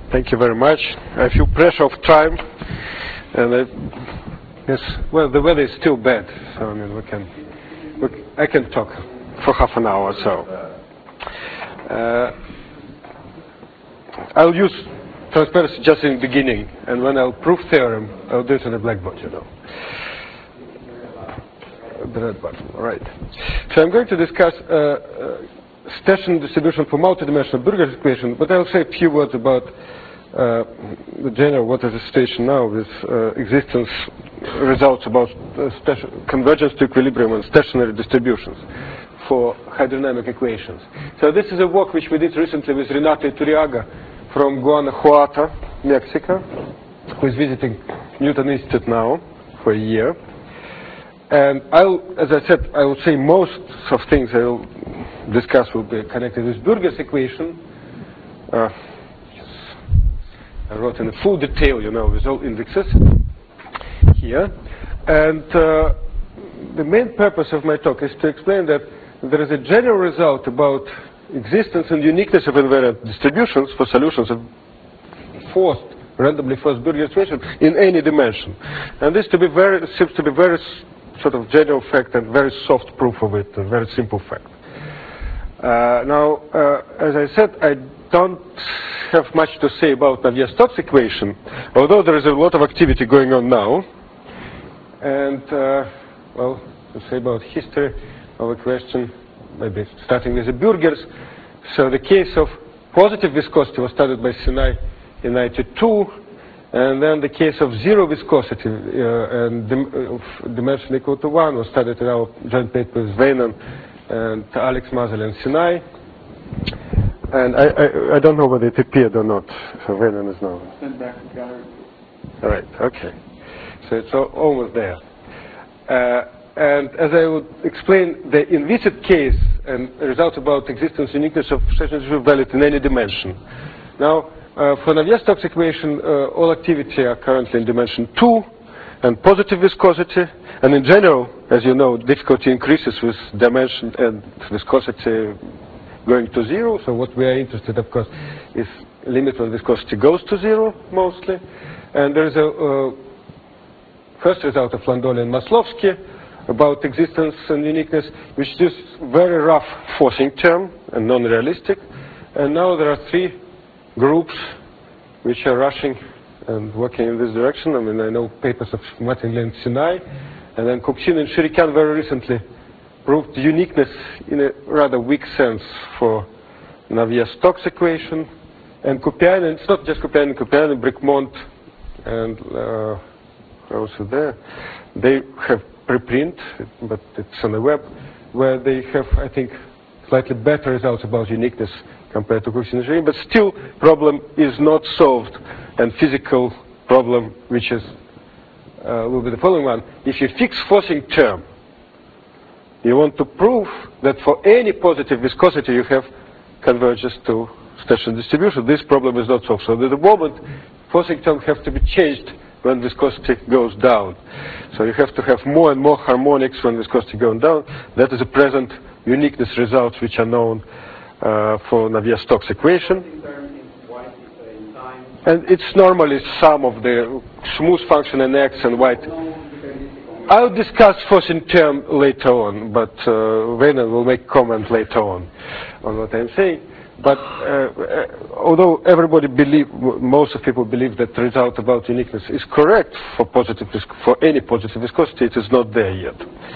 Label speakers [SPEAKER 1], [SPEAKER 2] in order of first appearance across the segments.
[SPEAKER 1] Thank you very much. I feel pressure of time, and yes, well, the weather is still bad, so I mean, I can talk for half an hour or so. I'll use transparency just in the beginning, and when I'll prove theorem, I'll do it on the blackboard, you know. The red button, all right. So I'm going to discuss Stechern distribution for multidimensional Burger's equation, but I'll say a few words about the general what is the situation now with existence results about convergence to equilibrium and stationary distributions for hydrodynamic equations. So this is a work which we did recently with Renato Iturriaga from Guanajuato, Mexico, who is visiting Newton Institute now for a year. And as I said, I will say most of things I will discuss will be connected with Burger's equation. I wrote in full detail, you know, with all indexes here. And the main purpose of my talk is to explain that there is a general result about existence and uniqueness of invariant distributions for solutions of randomly forced Burger equation in any dimension. And this seems to be very sort of general fact and very soft proof of it, a very simple fact. Now, as I said, I don't have much to say about Navier-Stokes equation, although there is a lot of activity going on now. And, well, to say about history of a question, maybe starting with the Burgers. So the case of positive viscosity was studied by Sinai in 92. And then the case of zero viscosity and dimension equal to 1 was studied in our joint paper with Weinan and Alex Mazel and Sinai. And I don't know whether it appeared or not. So Weinan is now.
[SPEAKER 2] Send back to gallery.
[SPEAKER 1] All right, okay. So it's almost there. And as I would explain, the inviscid case and results about existence uniqueness of Stechern valid in any dimension. Now, for Navier-Stokes equation, all activity are currently in dimension 2 and positive viscosity. And in general, as you know, difficulty increases with dimension and viscosity going to 0. So what we are interested, of course, is limit when viscosity goes to 0, mostly. And there is a first result of Landoli and Maslovsky about existence and uniqueness, which is very rough forcing term and non-realistic. And now there are 3 groups which are rushing and working in this direction. I mean, I know papers of Mattingly and Sinai, and then Kukshin and Shirikan very recently proved uniqueness in a rather weak sense for Navier-Stokes equation. And Kupiainen, it's not just Kupiainen, Bricmont, and also there, they have preprint, but it's on the web, where they have, I think, slightly better results about uniqueness compared to Kukshin and Shirikan, but still problem is not solved. And physical problem, which is will be the following one. If you fix forcing term, you want to prove that for any positive viscosity you have converges to Stechern distribution. This problem is not solved. So at the moment, forcing term has to be changed when viscosity goes down. So you have to have more and more harmonics when viscosity goes down. That is the present uniqueness results which are known for Navier-Stokes equation. And it's normally sum of the smooth function in X and white. I'll discuss forcing term later on, but Weinan will make comment later on what I'm saying. But although everybody most of people believe that the result about uniqueness is correct for any positive viscosity, it is not there yet.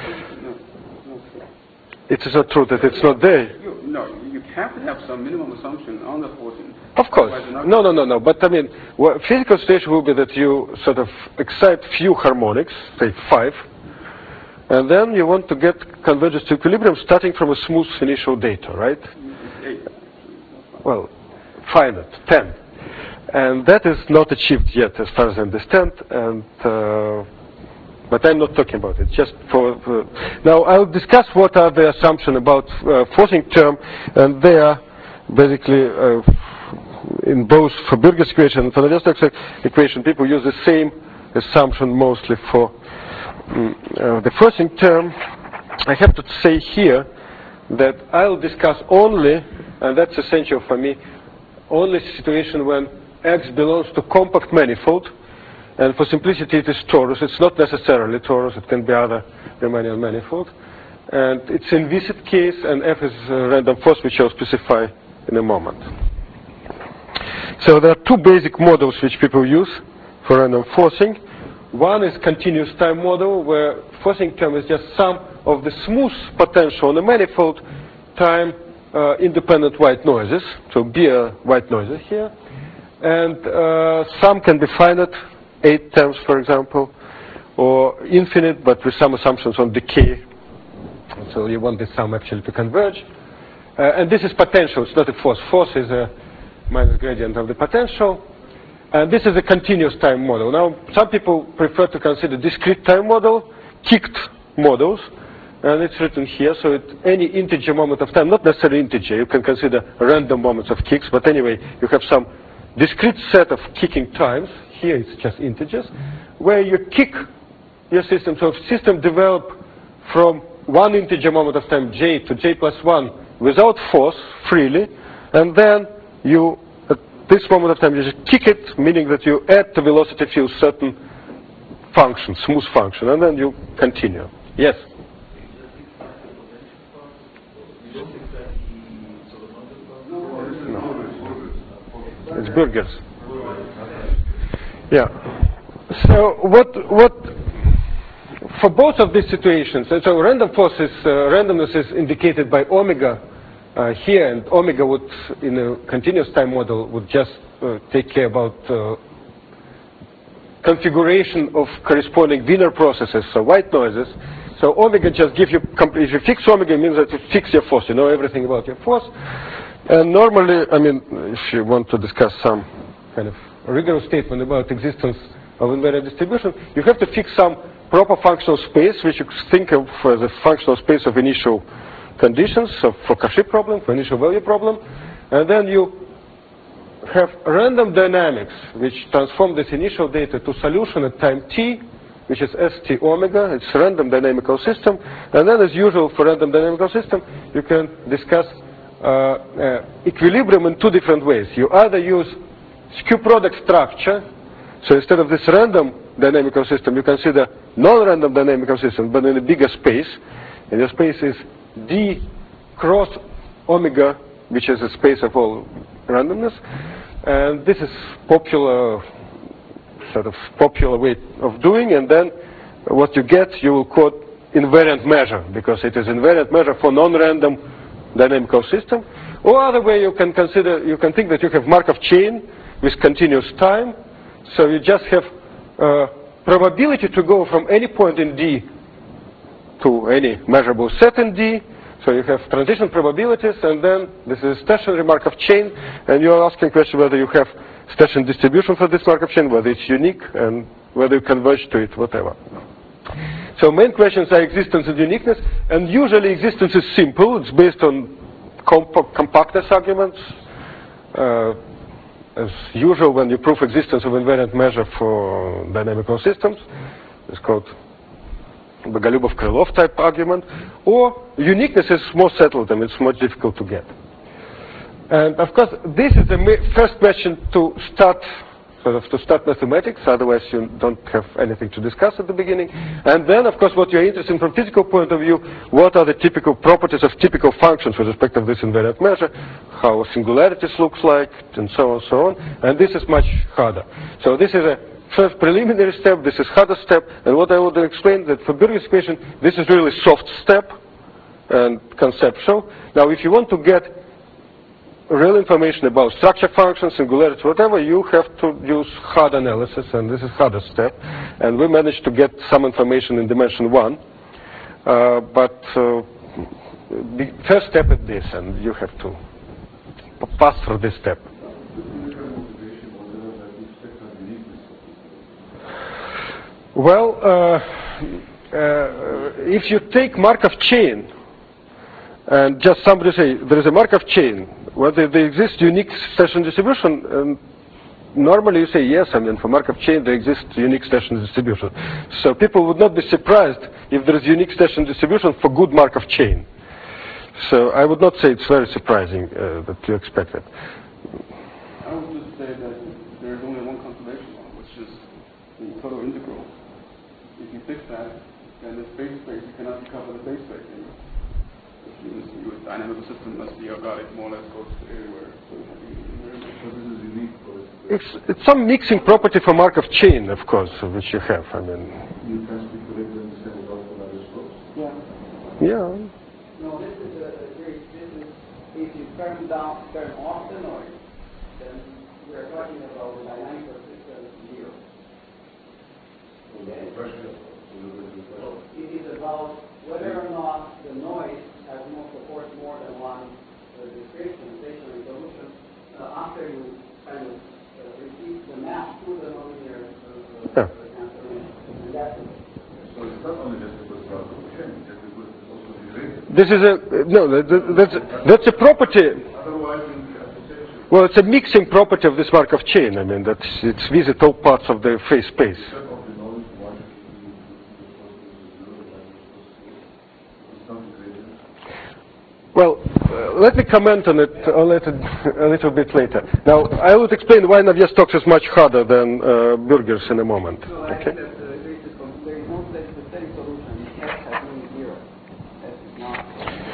[SPEAKER 1] It is not true that it's not there.
[SPEAKER 2] You have to have some minimum assumption on the forcing.
[SPEAKER 1] Of course. No. But I mean, physical situation will be that you sort of excite few harmonics, say 5, and then you want to get convergence to equilibrium starting from a smooth initial data, right?
[SPEAKER 2] 8.
[SPEAKER 1] Well, finite, 10. And that is not achieved yet, as far as I understand. And but I'm not talking about it. Just for now, I'll discuss what are the assumptions about forcing term, and they are basically in both for Burger's equation and for the Navier-Stokes equation. People use the same assumption mostly for the forcing term. I have to say here that I'll discuss only, and that's essential for me, only situation when X belongs to compact manifold, and for simplicity it is torus. It's not necessarily torus, it can be other Riemannian manifold. And it's in visit case, and F is random force, which I'll specify in a moment. So there are two basic models which people use for random forcing. One is continuous time model, where forcing term is just sum of the smooth potential on the manifold time independent white noises. So BR white noises here. And sum can be finite, 8 terms for example, or infinite, but with some assumptions on decay. So you want this sum actually to converge. And this is potential, it's not a force. Force is a minus gradient of the potential. And this is a continuous time model. Now, some people prefer to consider discrete time model, kicked models, and it's written here. So any integer moment of time, not necessarily integer, you can consider random moments of kicks, but anyway, you have some discrete set of kicking times. Here it's just integers, where you kick your system. So if system develop from one integer moment of time, j, to j plus 1 without force, freely, and then you, at this moment of time, you just kick it, meaning that you add to velocity field certain function, smooth function, and then you continue. Yes? No. It's Burgers. Yeah. So what for both of these situations, and so random force is, randomness is indicated by omega here, and omega would, in a continuous time model, would just take care about configuration of corresponding Wiener processes, so white noises. So omega just gives you, if you fix omega, it means that you fix your force, you know everything about your force. And normally, I mean, if you want to discuss some kind of rigorous statement about existence of invariant distribution, you have to fix some proper functional space, which you think of as a functional space of initial conditions, so for Cauchy problem, for initial value problem. And then you have random dynamics, which transform this initial data to solution at time t, which is st omega. It's a random dynamical system. And then, as usual for random dynamical system, you can discuss equilibrium in two different ways. You either use skew product structure, so instead of this random dynamical system, you consider non-random dynamical system, but in a bigger space. And the space is d cross omega, which is a space of all randomness. And this is popular, sort of popular way of doing. And then what you get, you will quote invariant measure, because it is invariant measure for non-random dynamical system. Or other way, you can consider, you can think that you have Markov chain with continuous time. So you just have probability to go from any point in D to any measurable set in D. So you have transition probabilities, and then this is stationary Markov chain, and you are asking question whether you have stationary distribution for this Markov chain, whether it's unique, and whether you converge to it, whatever. So main questions are existence and uniqueness, and usually existence is simple. It's based on compactness arguments. As usual, when you prove existence of invariant measure for dynamical systems, it's called Bogolyubov-Krylov type argument. Or uniqueness is more settled and it's much difficult to get. And of course, this is the first question to start, sort of to start mathematics. Otherwise, you don't have anything to discuss at the beginning. And then, of course, what you're interested in from physical point of view, what are the typical properties of typical functions with respect to this invariant measure, how singularities looks like, and so on, so on. And this is much harder. So this is a first preliminary step. This is harder step. And what I would explain that for Burgers equation, this is really soft step and conceptual. Now, if you want to get real information about structure functions, singularities, whatever, you have to use hard analysis, and this is harder step. And we managed to get some information in dimension 1. But the first step is this, and you have to pass through this step. Well, if you take Markov chain, and just somebody say, there is a Markov chain, whether there exists unique stationary distribution, and normally you say yes, I mean for Markov chain there exists unique stationary distribution. So people would not be surprised if there is unique stationary distribution for good Markov chain. So I would not say it's very surprising that you expect it.
[SPEAKER 2] I would just say that there's only one conservation law, which is the total integral. If you fix that, then the phase space, you cannot recover the phase space anymore. Which means your dynamical system must be organic, more or less goes everywhere. So you have to
[SPEAKER 3] so this is unique for
[SPEAKER 1] it's some mixing property for Markov chain, of course, which you have. I mean,
[SPEAKER 3] you can speculate and understand what all that is close.
[SPEAKER 1] yeah.
[SPEAKER 4] No, this is if you turn off the noise, then we're talking about the dynamical system zero. Okay? So it is about whether or not the noise has supports more than one description, stationary solution, after you kind of receive the map to the nonlinear transformation. And that's it.
[SPEAKER 3] So it's not only just because of the chain, just because it's also related.
[SPEAKER 1] This is that's a property.
[SPEAKER 3] Otherwise, in the association.
[SPEAKER 1] Well, it's a mixing property of this Markov chain. I mean, it's visit all parts of the phase space. Well, let me comment on it a little bit later. Now, I will explain why Navier-Stokes is much harder than Burgers in a moment.
[SPEAKER 4] So I
[SPEAKER 1] Okay?
[SPEAKER 4] think that there is no steady solution. X has meaning zero. X is not.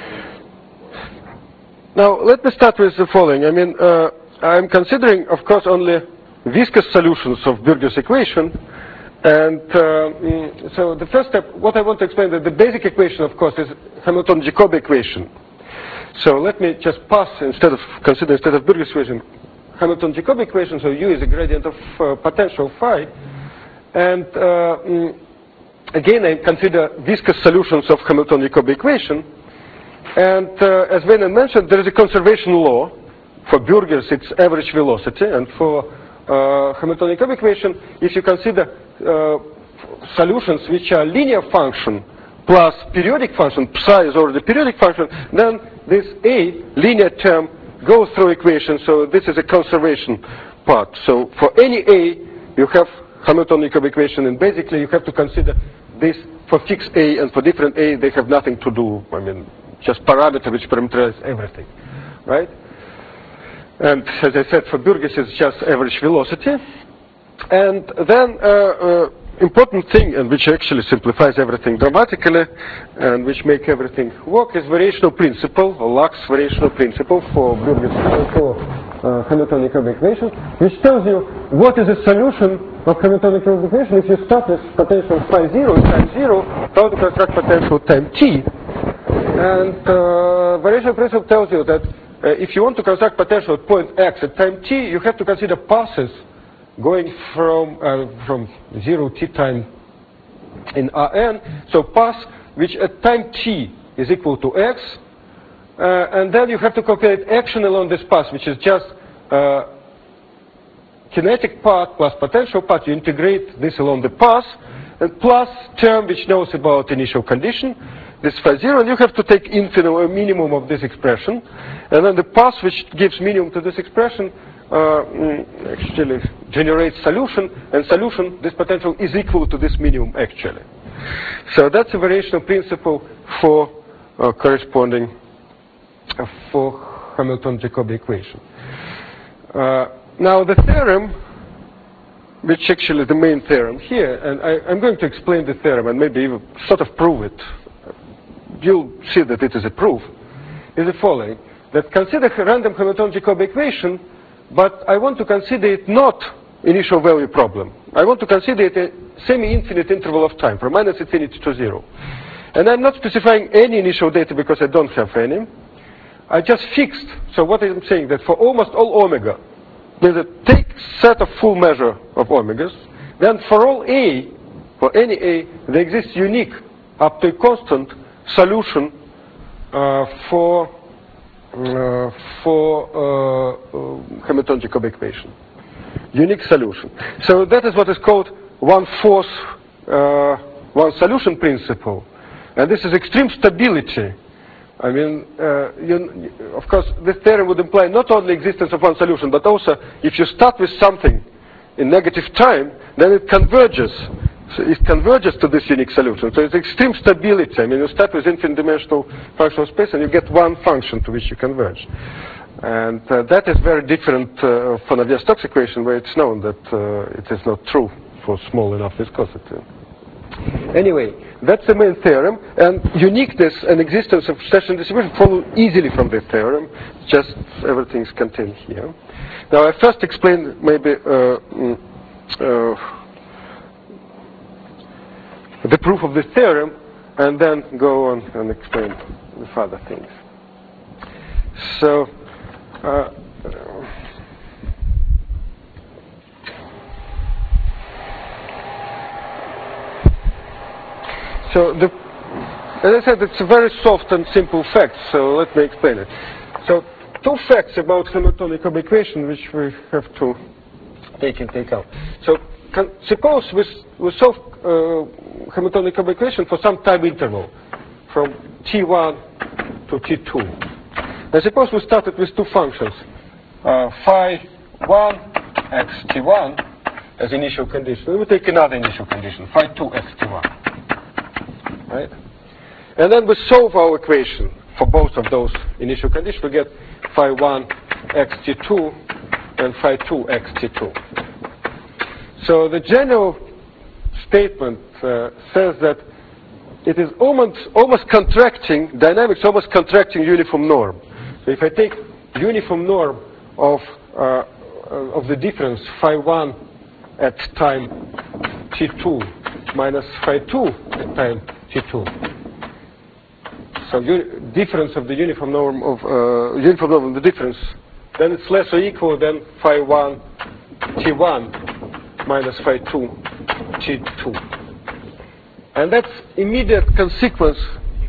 [SPEAKER 1] Now, let me start with the following. I mean, I'm considering, of course, only viscous solutions of Burgers' equation. And so the first step, what I want to explain, that the basic equation, of course, is Hamilton-Jacobi equation. So let me just pass, instead of Burgers' equation, Hamilton-Jacobi equation. So U is a gradient of potential phi. And again, I consider viscous solutions of Hamilton-Jacobi equation. And as Weynen mentioned, there is a conservation law. For Burgers, it's average velocity. And for Hamilton-Jacobi equation, if you consider solutions which are linear function plus periodic function, psi is already periodic function, then this A linear term goes through equation. So this is a conservation part. So for any A, you have Hamilton-Jacobi equation, and basically you have to consider this for fixed A, and for different A, they have nothing to do. I mean, just parameter which parameterize everything, right? And as I said, for Burgers, it's just average velocity. And then important thing, and which actually simplifies everything dramatically, and which make everything work, is variational principle, or Lux variational principle for Burgers, for Hamilton-Jacobi equation, which tells you what is the solution of Hamilton-Jacobi equation if you start with potential phi 0 time 0, how to construct potential time t. And variational principle tells you that if you want to construct potential at point x at time t, you have to consider passes going from 0 t time in Rn. So pass which at time t is equal to x, and then you have to calculate action along this path, which is just kinetic part plus potential part. You integrate this along the path, and plus term which knows about initial condition, this phi 0, and you have to take minimum of this expression, and then the path which gives minimum to this expression actually generates solution, and solution, this potential is equal to this minimum actually. So that's a variational principle for corresponding for Hamilton-Jacobi equation. Now the theorem, which actually is the main theorem here, and I'm going to explain the theorem and maybe even sort of prove it. You'll see that it is a proof, is the following, that consider a random Hamilton-Jacobi equation, but I want to consider it not initial value problem. I want to consider it a semi-infinite interval of time, from minus infinity to 0. And I'm not specifying any initial data because I don't have any. I just fixed, so what I'm saying, that for almost all omega, there's a take set of full measure of omegas, then for all A, for any A, there exists unique, up to a constant, solution for Hamilton-Jacobi equation. Unique solution. So that is what is called one solution principle. And this is extreme stability. I mean, of course, this theorem would imply not only existence of one solution, but also if you start with something in negative time, then it converges. So it converges to this unique solution. So it's extreme stability. I mean, you start with infinite dimensional functional space and you get one function to which you converge. And that is very different from Navier-Stokes equation, where it's known that it is not true for small enough viscosity. Anyway, that's the main theorem, and uniqueness and existence of stationary distribution follow easily from this theorem. Just everything is contained here. Now, I first explain maybe the proof of this theorem, and then go on and explain the further things. So, as I said, it's a very soft and simple fact, so let me explain it. So, two facts about Hamiltonian equation which we have to take into account. So, suppose we solve Hamiltonian equation for some time interval from t1 to t2. And suppose we started with two functions, phi1 x t1 as initial condition. We take another initial condition, phi2 x t1. Right? And then we solve our equation for both of those initial conditions. We get phi1 x t2 and phi2 x t2. So the general statement says that it is almost contracting, dynamics almost contracting uniform norm. So if I take uniform norm of the difference phi1 at time t2 minus phi2 at time t2. So difference of the uniform norm of the difference, then it's less or equal than phi1 t1 minus phi2 t2. And that's immediate consequence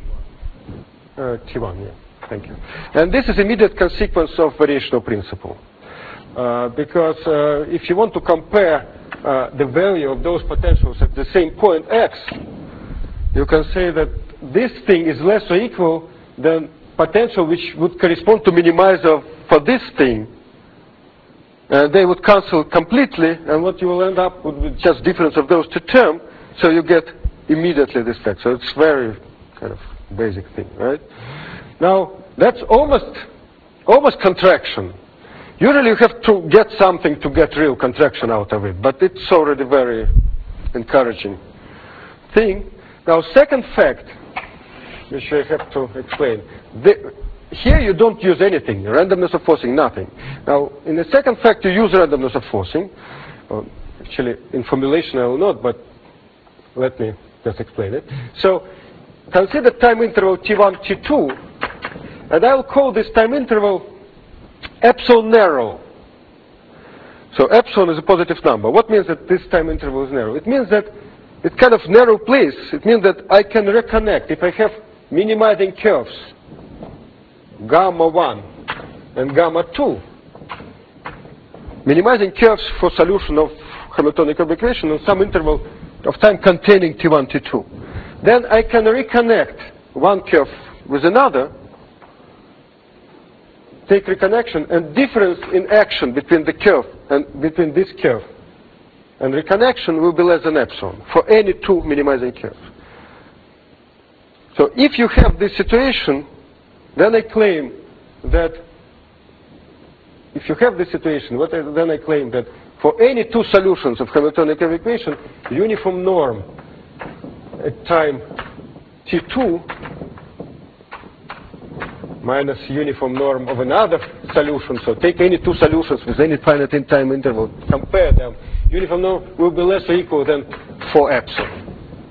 [SPEAKER 1] t1, yeah, thank you. And this is immediate consequence of variational principle. Because if you want to compare the value of those potentials at the same point x, you can say that this thing is less or equal than potential which would correspond to minimizer for this thing. And they would cancel completely, and what you will end up with just difference of those two terms, so you get immediately this fact. So it's very kind of basic thing, right? Now, that's almost contraction. Usually you have to get something to get real contraction out of it, but it's already very encouraging thing. Now, second fact, which I have to explain. Here you don't use anything, randomness of forcing, nothing. Now, in the second fact, you use randomness of forcing. Actually, in formulation I will not, but let me just explain it. So, consider time interval t1, t2, and I'll call this time interval epsilon narrow. So, epsilon is a positive number. What means that this time interval is narrow? It means that it's kind of narrow place. It means that I can reconnect. If I have minimizing curves, gamma 1 and gamma 2, minimizing curves for solution of Hamiltonian equation on some interval of time containing t1, t2. Then I can reconnect one curve with another, take reconnection, and difference in action between the curve and between this curve and reconnection will be less than epsilon for any two minimizing curves. So if you have this situation, then I claim that if you have this situation, then I claim that for any two solutions of Hamiltonian equation, uniform norm at time t2 minus uniform norm of another solution. So take any two solutions with any finite time interval, compare them. Uniform norm will be less or equal than 4 epsilon.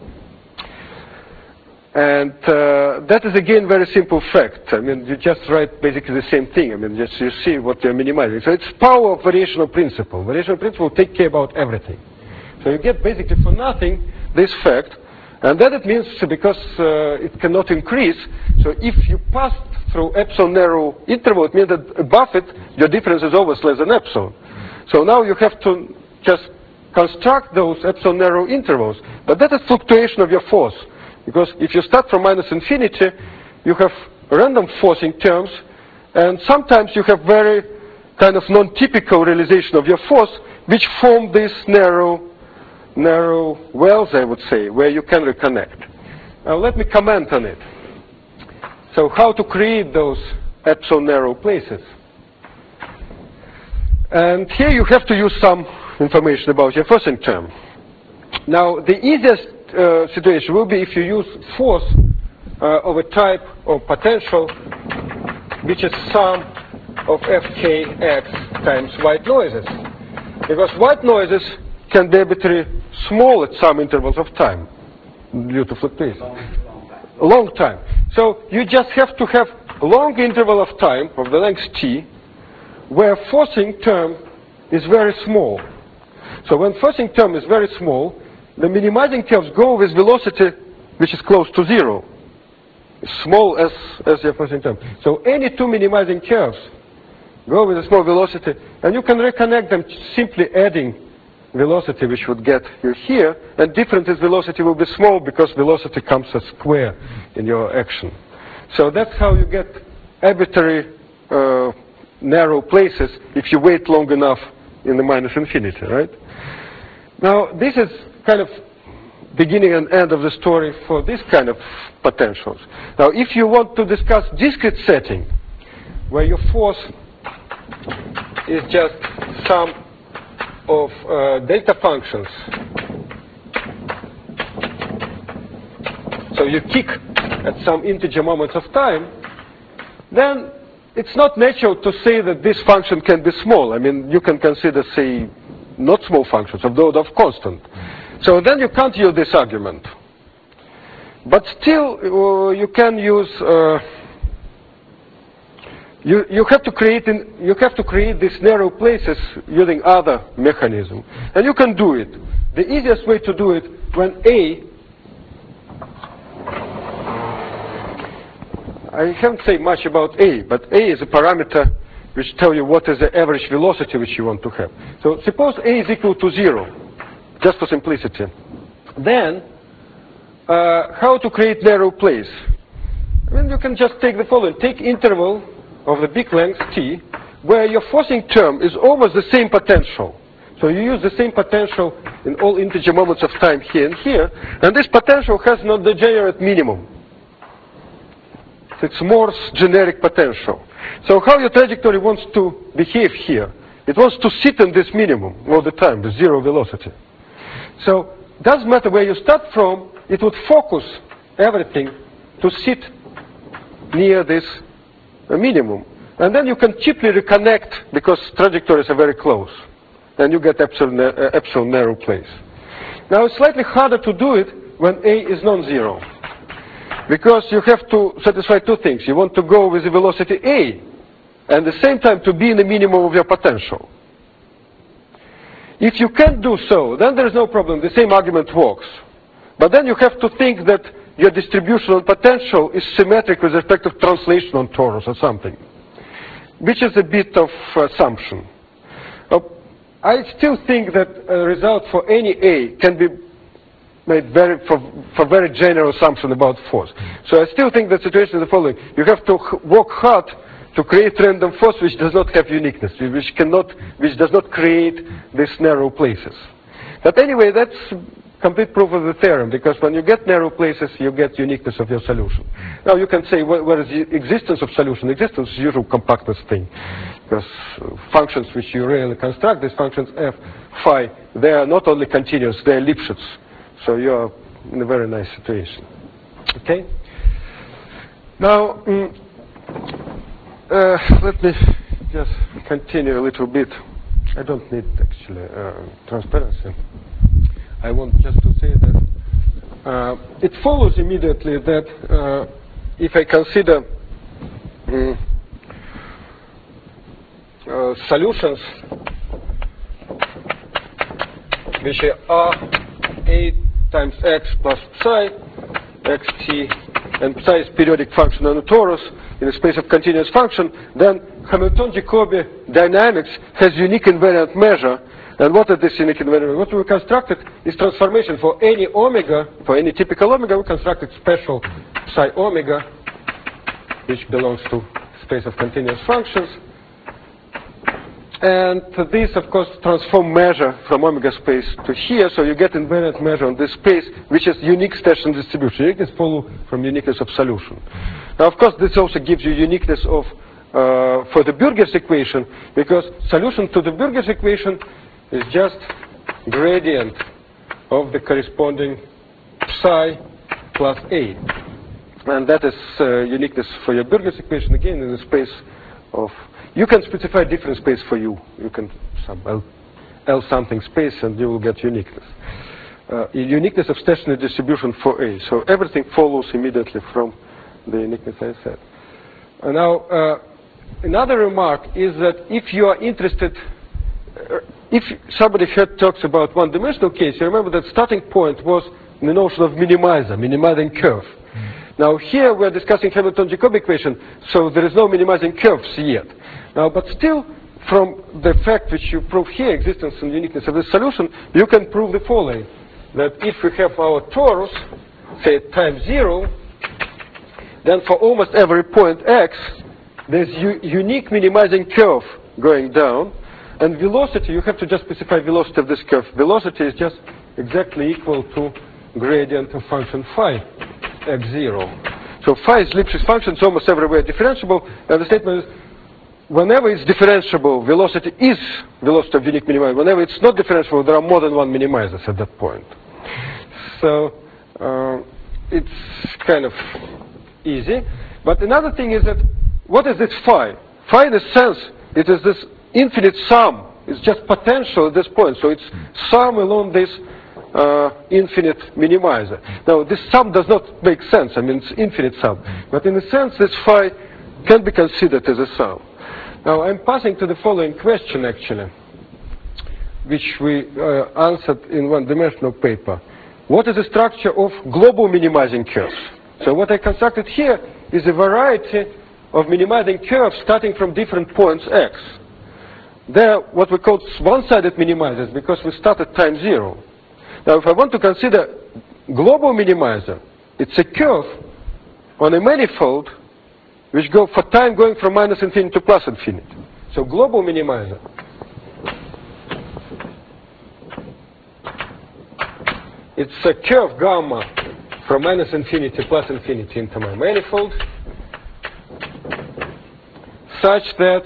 [SPEAKER 1] And that is again very simple fact. I mean, you just write basically the same thing. I mean, just you see what you're minimizing. So it's power of variational principle. Variational principle will take care about everything. So you get basically for nothing this fact. And then it means because it cannot increase. So if you pass through epsilon narrow interval, it means that above it, your difference is always less than epsilon. So now you have to just construct those epsilon narrow intervals. But that is fluctuation of your force. Because if you start from minus infinity, you have random forcing terms. And sometimes you have very kind of non-typical realization of your force, which form these narrow wells, I would say, where you can reconnect. Now let me comment on it. So how to create those epsilon narrow places? And here you have to use some information about your forcing term. Now, the easiest situation will be if you use force of a type of potential which is sum of fkx times white noises. Because white noises can be arbitrarily small at some intervals of time due to fluctuation. Long time. So you just have to have a long interval of time of the length t where forcing term is very small. So when forcing term is very small, the minimizing curves go with velocity which is close to zero. Small as your forcing term. So any two minimizing curves go with a small velocity, and you can reconnect them simply adding velocity which would get you here, and difference in velocity will be small because velocity comes as square in your action. So that's how you get arbitrary narrow places if you wait long enough in the minus infinity, right? Now, this is kind of beginning and end of the story for this kind of potentials. Now, if you want to discuss discrete setting, where your force is just sum of delta functions, so you kick at some integer moments of time, then it's not natural to say that this function can be small. I mean, you can consider, say, not small functions of the order of constant. So then you can't use this argument. But still, you can use. You have to create these narrow places using other mechanism, and you can do it. The easiest way to do it when I haven't said much about A, but A is a parameter which tells you what is the average velocity which you want to have. So suppose A is equal to 0, just for simplicity. Then, how to create narrow place? I mean, you can just take the following. Take interval of the big length t, where your forcing term is almost the same potential. So you use the same potential in all integer moments of time here and here, and this potential has no degenerate minimum. It's more generic potential. So how your trajectory wants to behave here? It wants to sit in this minimum all the time, the zero velocity. So doesn't matter where you start from, it would focus everything to sit near this minimum. And then you can cheaply reconnect because trajectories are very close. And you get epsilon narrow place. Now it's slightly harder to do it when A is non-zero. Because you have to satisfy two things. You want to go with the velocity A, and at the same time to be in the minimum of your potential. If you can't do so, then there's no problem. The same argument works. But then you have to think that your distribution on potential is symmetric with respect to translation on torus or something, which is a bit of assumption. I still think that a result for any A can be made for very general assumption about force. So I still think the situation is the following. You have to work hard to create random force which does not have uniqueness, which does not create these narrow places. But anyway, that's complete proof of the theorem, because when you get narrow places, you get uniqueness of your solution. Now you can say, where is the existence of solution? Existence is usual compactness thing. Because functions which you really construct, these functions f, phi, they are not only continuous, they are Lipschitz. So you're in a very nice situation. Okay? Now, let me just continue a little bit. I don't need actually transparency. I want just to say that it follows immediately that if I consider solutions which are A times x plus psi, xt, and psi is periodic function on a torus in a space of continuous function, then Hamilton-Jacobi dynamics has unique invariant measure. And what is this unique invariant? What we constructed is transformation for any omega, for any typical omega, we constructed special psi omega, which belongs to space of continuous functions. And this, of course, transform measure from omega space to here, so you get invariant measure on this space, which is unique station distribution. Uniqueness follow from uniqueness of solution. Now, of course, this also gives you uniqueness of for the Burgers equation, because solution to the Burgers equation is just gradient of the corresponding psi plus A. And that is uniqueness for your Burgers equation, again, in the space of... You can specify different space for U. You can some L something space, and you will get uniqueness. Uniqueness of stationary distribution for A. So everything follows immediately from the uniqueness I said. Now, another remark is that if you are interested, if somebody here talks about one-dimensional case, you remember that starting point was the notion of minimizer, minimizing curve. Now here we're discussing Hamilton-Jacobi equation, so there is no minimizing curves yet. Now, but still, from the fact which you prove here, existence and uniqueness of the solution, you can prove the following: that if we have our torus, say at time 0, then for almost every point x, there's unique minimizing curve going down, and velocity, you have to just specify velocity of this curve. Velocity is just exactly equal to gradient of function phi x0. So phi is Lipschitz function, it's almost everywhere differentiable, and the statement is whenever it's differentiable, velocity is velocity of unique minimizer. Whenever it's not differentiable, there are more than one minimizers at that point. So it's kind of easy. But another thing is that, what is this phi? Phi, in a sense, it is this infinite sum. It's just potential at this point. So it's sum along this infinite minimizer. Now, this sum does not make sense. I mean, it's infinite sum. But in a sense, this phi can be considered as a sum. Now, I'm passing to the following question, actually, which we answered in one-dimensional paper. What is the structure of global minimizing curves? So what I constructed here is a variety of minimizing curves starting from different points x. They're what we call one-sided minimizers because we start at time 0. Now, if I want to consider global minimizer, it's a curve on a manifold which go for time going from minus infinity to plus infinity. So global minimizer it's a curve gamma from minus infinity to plus infinity into my manifold such that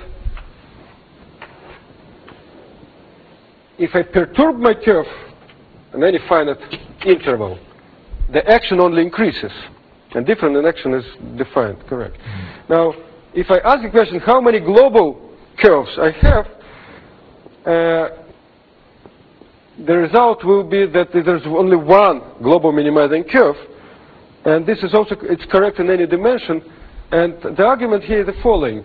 [SPEAKER 1] if I perturb my curve in any finite interval, the action only increases. And different action is defined, correct. Now, if I ask the question, how many global curves I have, the result will be that there's only one global minimizing curve. And this is also, it's correct in any dimension. And the argument here is the following.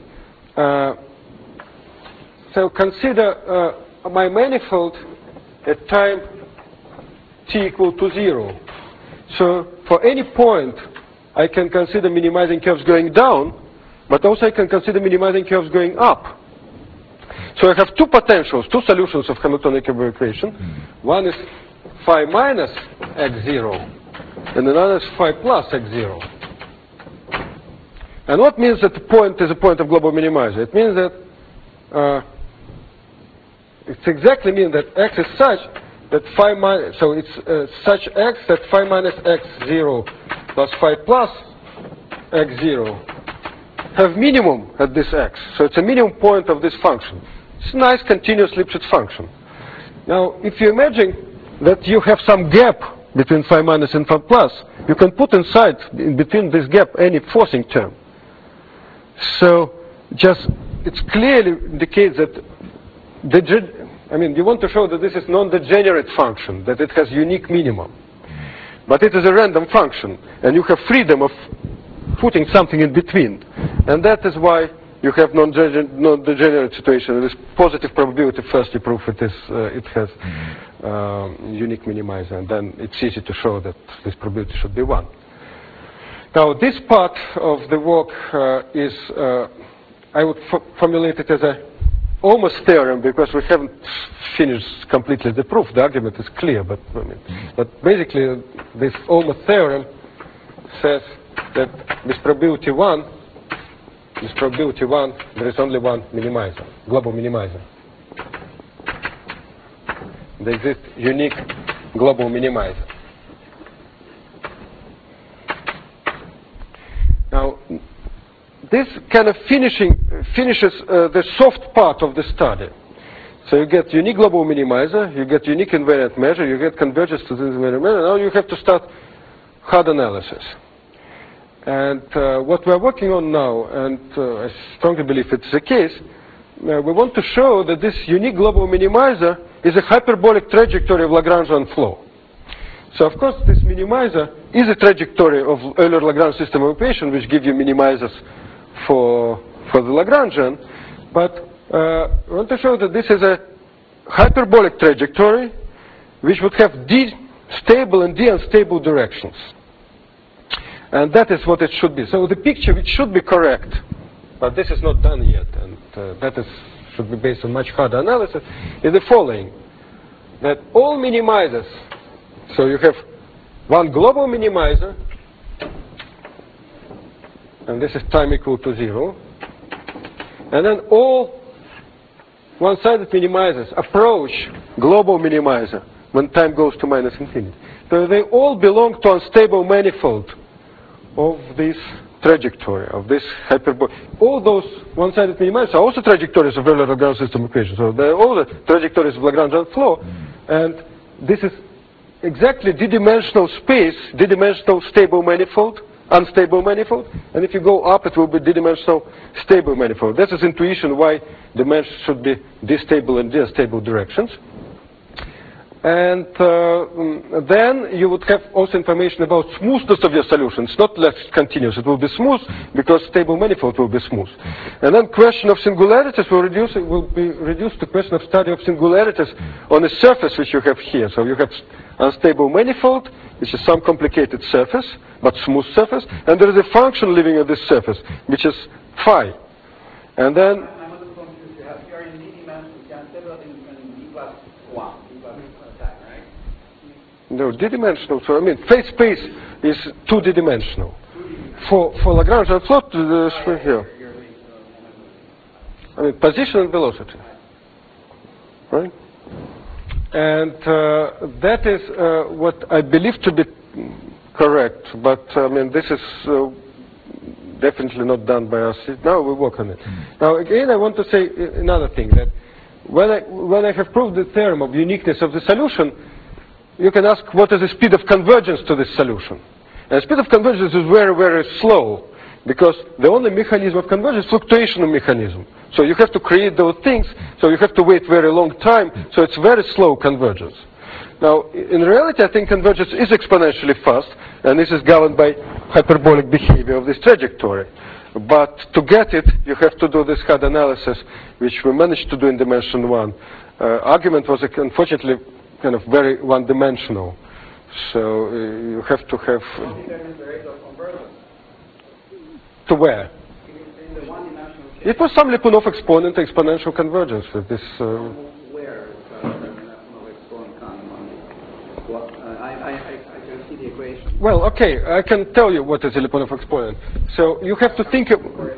[SPEAKER 1] So consider my manifold at time t equal to 0. So for any point, I can consider minimizing curves going down, but also I can consider minimizing curves going up. So I have two potentials, two solutions of Hamilton-Jacobi equation. One is phi minus x0, and another is phi plus x0. And what means that the point is a point of global minimizer? It means that it exactly means that x is such that phi minus, so it's such x that phi minus x0 plus phi plus x0 have minimum at this x. So it's a minimum point of this function. It's a nice continuous Lipschitz function. Now, if you imagine that you have some gap between phi minus and phi plus, you can put inside, in between this gap, any forcing term. So just, it's clearly indicates that you want to show that this is non-degenerate function, that it has unique minimum. But it is a random function, and you have freedom of putting something in between. And that is why you have non-degenerate situation. It is positive probability. First you prove it has unique minimizer, and then it's easy to show that this probability should be 1. Now this part of the work is, I would formulate it as a almost theorem, because we haven't finished completely the proof. The argument is clear, but basically this almost theorem says that this probability 1, there is only one minimizer, global minimizer. There exists unique global minimizer. Now, this kind of finishes the soft part of the study. So you get unique global minimizer, you get unique invariant measure, you get convergence to this invariant measure. Now you have to start hard analysis. And what we're working on now, and I strongly believe it's the case, we want to show that this unique global minimizer is a hyperbolic trajectory of Lagrangian flow. So of course this minimizer is a trajectory of Euler-Lagrange system of equations, which give you minimizers for the Lagrangian, but I want to show that this is a hyperbolic trajectory which would have d stable and d unstable directions. And that is what it should be. So the picture which should be correct, but this is not done yet, and should be based on much harder analysis, is the following. That all minimizers, so you have one global minimizer, and this is time equal to 0, and then all one-sided minimizers approach global minimizer when time goes to minus infinity. So they all belong to unstable manifold of this trajectory, of this hyperbolic. All those one-sided minimizers are also trajectories of Euler-Lagrange system equations. So they're all the trajectories of Lagrangian flow. And this is exactly d-dimensional space, d-dimensional stable manifold, unstable manifold. And if you go up, it will be d-dimensional stable manifold. That is intuition why dimensions should be d-stable and d-unstable directions. And then you would have also information about smoothness of your solution. It's not less continuous. It will be smooth because stable manifold will be smooth. And then question of singularities will be reduced to question of study of singularities on a surface which you have here. So you have unstable manifold, which is some complicated surface, but smooth surface. And there is a function living on this surface, which is phi. And then
[SPEAKER 4] I'm a little confused. You are in d-dimension, you can several in d plus 1, d plus time, right?
[SPEAKER 1] no, d-dimensional. So I mean, phase space is 2D-dimensional. For Lagrangian flow, here. I mean, position and velocity, right? And that is what I believe to be correct. But I mean, this is definitely not done by us. Now we work on it. Now again, I want to say another thing, that when I have proved the theorem of uniqueness of the solution, you can ask what is the speed of convergence to this solution. And speed of convergence is very, very slow, because the only mechanism of convergence is fluctuation mechanism. So you have to create those things, so you have to wait very long time, so it's very slow convergence. Now, in reality, I think convergence is exponentially fast, and this is governed by hyperbolic behavior of this trajectory. But to get it, you have to do this hard analysis, which we managed to do in dimension 1. Argument was, unfortunately, kind of very one-dimensional. So you have to have...
[SPEAKER 4] What determines the rate of convergence?
[SPEAKER 1] To where?
[SPEAKER 4] In the one-dimensional case.
[SPEAKER 1] It was some Lyapunov exponent exponential convergence with this...
[SPEAKER 4] Where Lyapunov exponent coming on? Well, I can see the equation.
[SPEAKER 1] Well, okay, I can tell you what is a Lyapunov exponent. So you have to think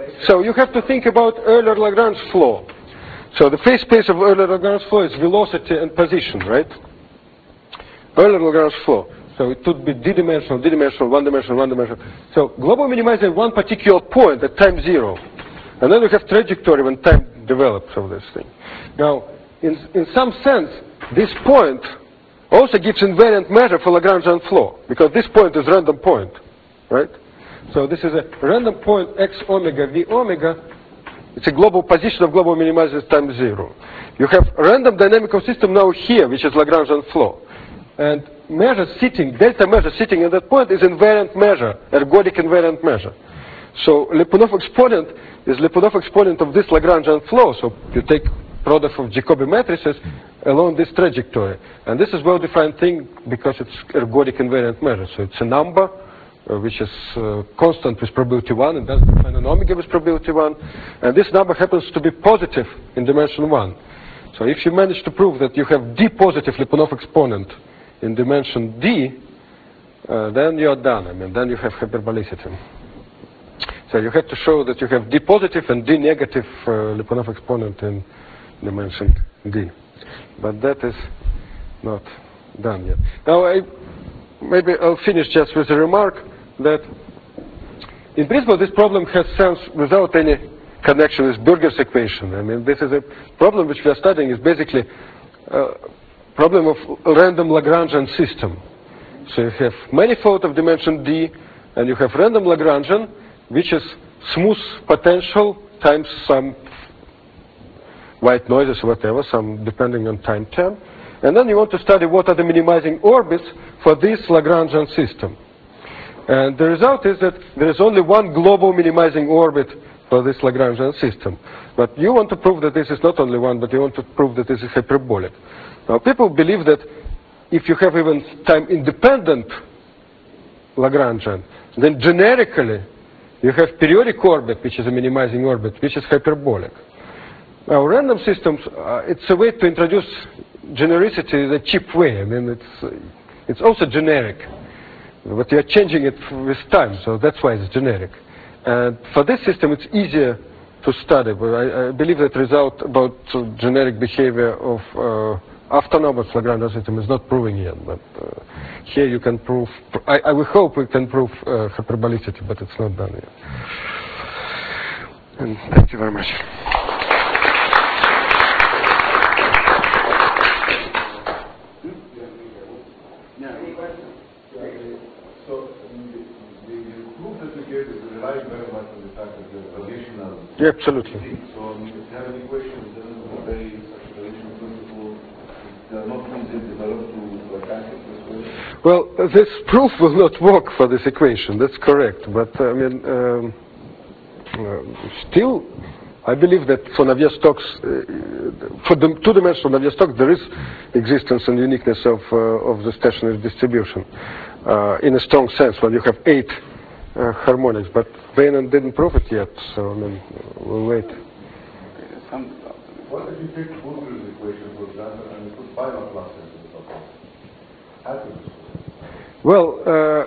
[SPEAKER 1] about Euler-Lagrange flow. So the phase space of Euler-Lagrange flow is velocity and position, right? Euler-Lagrange flow. So it would be d-dimensional, d-dimensional, one-dimensional, one-dimensional. So global minimizer at one particular point at time 0. And then we have trajectory when time develops of this thing. Now, in some sense, this point also gives invariant measure for Lagrangian flow, because this point is random point, right? So this is a random point x omega v omega. It's a global position of global minimizer at time 0. You have a random dynamical system now here, which is Lagrangian flow. And measure sitting, delta measure sitting at that point is invariant measure, ergodic invariant measure. So Lyapunov exponent is Lyapunov exponent of this Lagrangian flow. So you take product of Jacobi matrices along this trajectory. And this is well-defined thing because it's ergodic invariant measure. So it's a number which is constant with probability 1 and doesn't define an omega with probability 1. And this number happens to be positive in dimension 1. So if you manage to prove that you have d positive Lyapunov exponent in dimension d, then you are done. I mean, then you have hyperbolicity. So you have to show that you have d positive and d negative Lyapunov exponent in dimension d. But that is not done yet. Now, maybe I'll finish just with a remark that in principle this problem has sense without any connection with Burger's equation. I mean, this is a problem which we are studying is basically problem of random Lagrangian system. So you have manifold of dimension d, and you have random Lagrangian, which is smooth potential times some white noises or whatever, some depending on time term. And then you want to study what are the minimizing orbits for this Lagrangian system. And the result is that there is only one global minimizing orbit for this Lagrangian system. But you want to prove that this is not only one, but you want to prove that this is hyperbolic. Now, people believe that if you have even time-independent Lagrangian, then generically you have periodic orbit, which is a minimizing orbit, which is hyperbolic. Now, random systems, it's a way to introduce genericity in a cheap way. I mean, it's also generic, but you're changing it with time, so that's why it's generic. And for this system, it's easier to study. But I believe that result about generic behavior of autonomous Lagrangian system is not proven yet. But here you can prove. I will hope we can prove hyperbolicity, but it's not done yet. And thank you very much. Yeah, absolutely.
[SPEAKER 3] So, if you have any questions, then obey such a relation principle. There are not things that develop to attack it this way.
[SPEAKER 1] Well, this proof will not work for this equation. That's correct. But I mean, still, I believe that for Navier-Stokes, for the two-dimensional Navier-Stokes, there is existence and uniqueness of the stationary distribution in a strong sense. When you have 8 harmonics, but Weyand didn't prove it yet, so I mean, we'll wait.
[SPEAKER 3] What if you take Burger's equation, for example, and you put 5 Laplace into the
[SPEAKER 1] Well,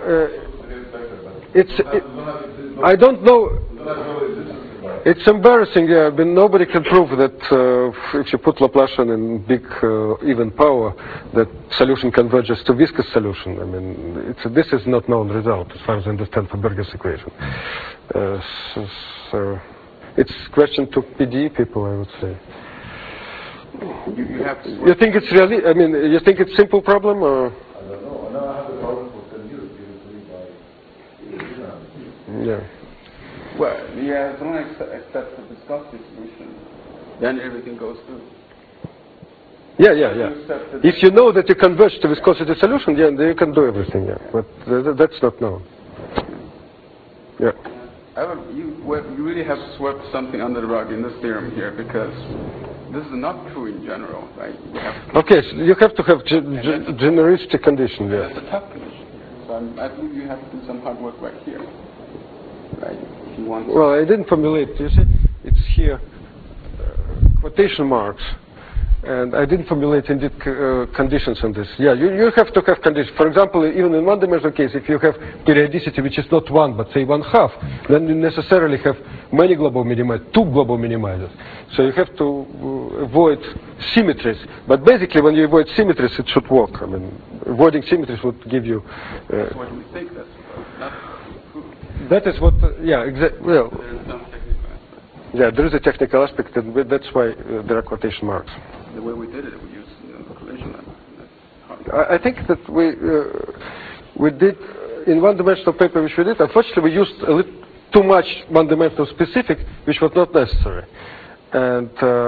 [SPEAKER 1] I don't know. It's embarrassing. Yeah, but nobody can prove that if you put Laplacian in big even power, that solution converges to viscous solution. I mean, this is not known result as far as I understand for Burger's equation. So it's question to PD people, I would say. You think it's really? I mean, you think it's simple problem or?
[SPEAKER 3] I don't know. Now I have the problem for 10 years given to me by.
[SPEAKER 1] Yeah.
[SPEAKER 2] Well, yeah, as long as I accept the viscosity solution, then everything goes through.
[SPEAKER 1] Yeah. If you know that you converge to viscosity solution, yeah, then you can do everything, yeah. But that's not known. Yeah.
[SPEAKER 2] You really have swept something under the rug in this theorem here, because this is not true in general, right?
[SPEAKER 1] Okay, so you have to have genericity condition, yeah.
[SPEAKER 2] That's a tough condition. So I believe you have to do some hard work right here, right? If you want.
[SPEAKER 1] Well, I didn't formulate. You see, it's here, quotation marks. And I didn't formulate indeed conditions on this. Yeah, you have to have conditions. For example, even in one-dimensional case, if you have periodicity which is not 1, but say 1/2, then you necessarily have many global minimizers, 2 global minimizers. So you have to avoid symmetries. But basically, when you avoid symmetries, it should work. I mean, avoiding symmetries would give you...
[SPEAKER 2] that's what we think, that's not true.
[SPEAKER 1] That is what... yeah, exactly. Well,
[SPEAKER 2] there is some technical aspect.
[SPEAKER 1] Yeah, there is a technical aspect, and that's why there are quotation marks.
[SPEAKER 2] The way we did it, we used collision lemma.
[SPEAKER 1] I think that we did in one-dimensional paper which we did. Unfortunately, we used a little too much one-dimensional specific, which was not necessary, and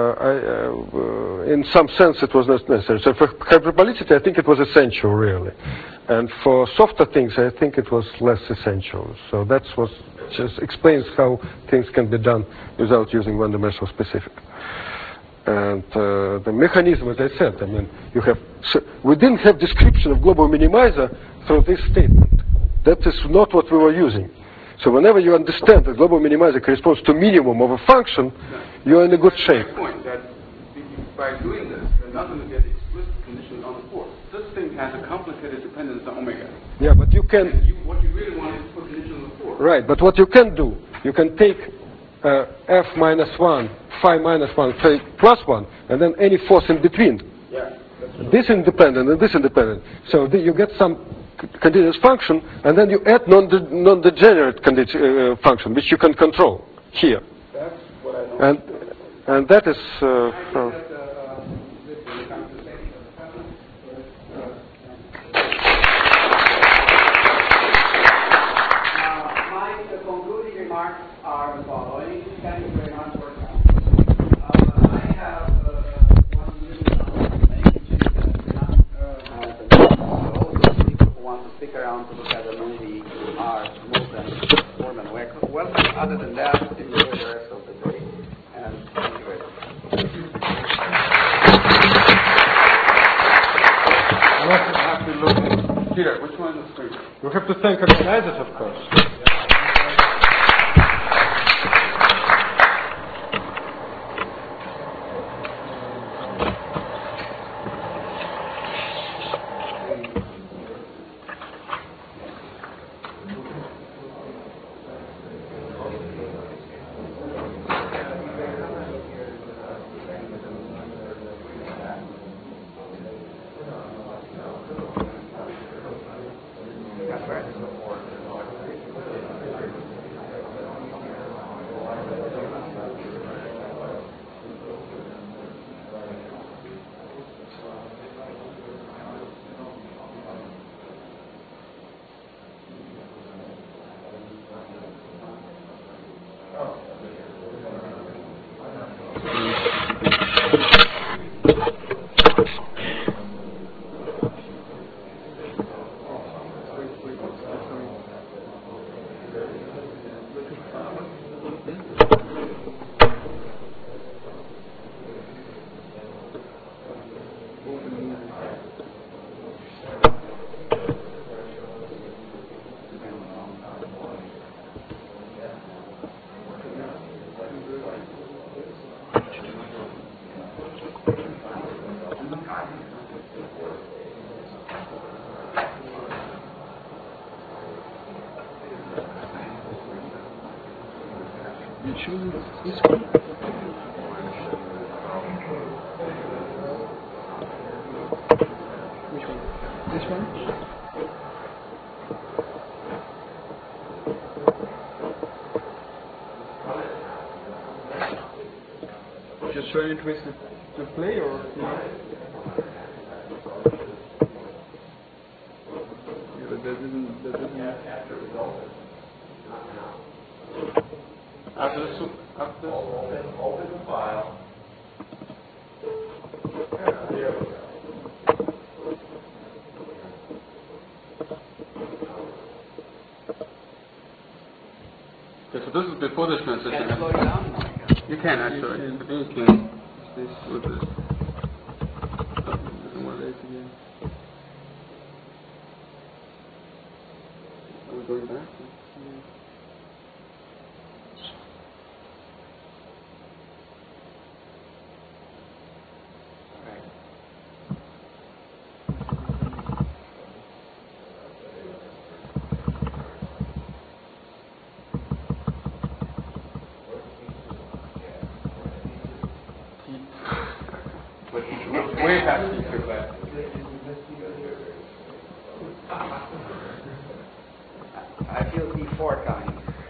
[SPEAKER 1] in some sense it was not necessary. So for hyperbolicity, I think it was essential, really, and for softer things, I think it was less essential. So that's what just explains how things can be done without using one-dimensional specific. And the mechanism, as I said, I mean, you have. So we didn't have description of global minimizer through this statement. That is not what we were using. So whenever you understand that global minimizer corresponds to minimum of a function, you're in a good shape.
[SPEAKER 2] The point that by doing this, you're not going to get explicit conditions on the force. This thing has a complicated dependence on omega.
[SPEAKER 1] Yeah, but you can.
[SPEAKER 2] What you really want is to put conditions on the force.
[SPEAKER 1] Right, but what you can do, you can take f minus 1, phi minus 1, phi plus 1, and then any force in between.
[SPEAKER 2] Yeah.
[SPEAKER 1] This independent and this independent. So you get some continuous function, and then you add non-degenerate function, which you can control here.
[SPEAKER 3] That's what I
[SPEAKER 1] And that is from.
[SPEAKER 4] My concluding remarks are the following. Thank you very much for coming. I have one minute all those people who want to stick around to look at the movie are more than welcome. Other than that, enjoy the rest of the day. And thank you very much.
[SPEAKER 2] I have to look at Peter, which one is free?
[SPEAKER 1] We have to thank organizers, of course.
[SPEAKER 2] Just showing it with the play or? Yeah, but that doesn't. After open the file. Okay, so this is before the transition.
[SPEAKER 4] Can you slow it down?
[SPEAKER 2] You can actually. I think you can. This with this. More later again. Are we going back? Way past teacher class.
[SPEAKER 4] I feel D4 coming.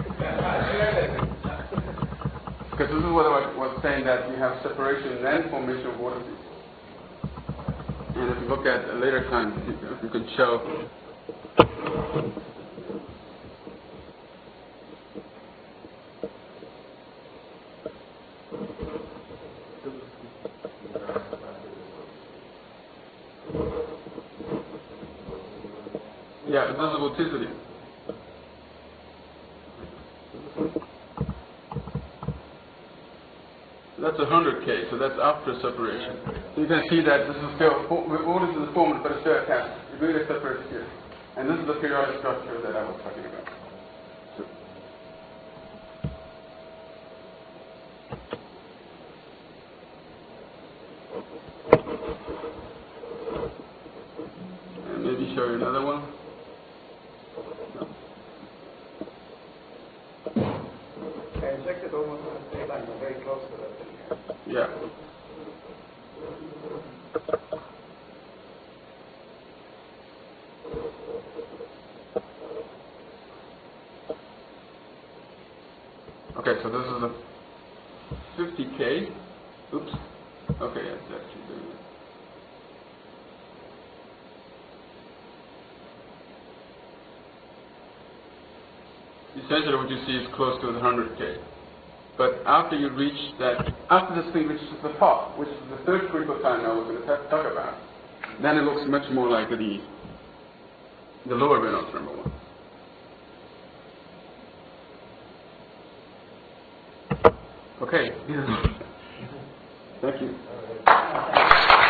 [SPEAKER 2] Because this is what I was saying, that you have separation and formation of vortices. And if you look at a later time, you can show. Yeah, this is vorticity. That's 100K, so that's after separation. So you can see that this is still, all this is formed, but it's still attached. It's really separated here. And this is the periodic structure that I was talking about. And maybe show you another one.
[SPEAKER 4] I injected almost at the same time, I'm very close to that.
[SPEAKER 2] Yeah. Okay, so this is the 50K. Oops. Okay, that's actually doing it. Essentially what you see is close to the 100K. But after you reach that, after this thing reaches the top, which is the third critical time now we're going to talk about, then it looks much more like the lower Reynolds number one. Okay. Thank you.